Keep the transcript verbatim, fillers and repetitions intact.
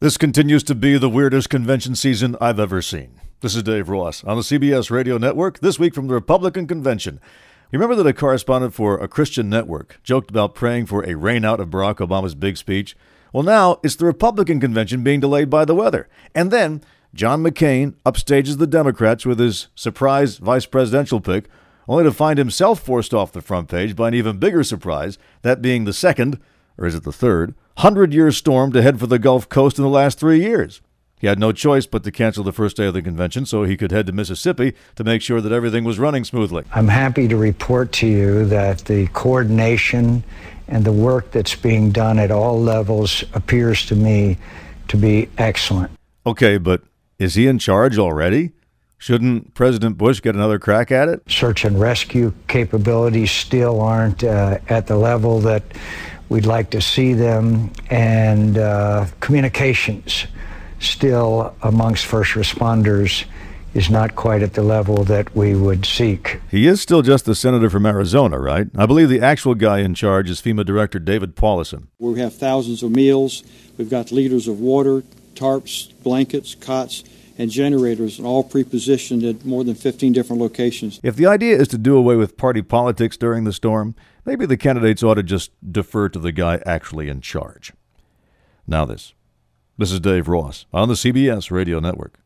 This continues to be the weirdest convention season I've ever seen. This is Dave Ross on the C B S Radio Network, this week from the Republican Convention. You remember that a correspondent for a Christian network joked about praying for a rainout of Barack Obama's big speech? Well, now it's the Republican Convention being delayed by the weather. And then John McCain upstages the Democrats with his surprise vice presidential pick, only to find himself forced off the front page by an even bigger surprise, that being the second, or is it the third, hundred-year storm to head for the Gulf Coast in the last three years. He had no choice but to cancel the first day of the convention so he could head to Mississippi to make sure that everything was running smoothly. I'm happy to report to you that the coordination and the work that's being done at all levels appears to me to be excellent. Okay, but is he in charge already? Shouldn't President Bush get another crack at it? Search and rescue capabilities still aren't uh, at the level that we'd like to see them, and uh, communications still amongst first responders is not quite at the level that we would seek. He is still just the senator from Arizona, right? I believe the actual guy in charge is FEMA Director David Paulison. We have thousands of meals. We've got liters of water, tarps, blankets, cots, and generators, and all pre-positioned at more than fifteen different locations. If the idea is to do away with party politics during the storm, maybe the candidates ought to just defer to the guy actually in charge. Now this. This is Dave Ross on the C B S Radio Network.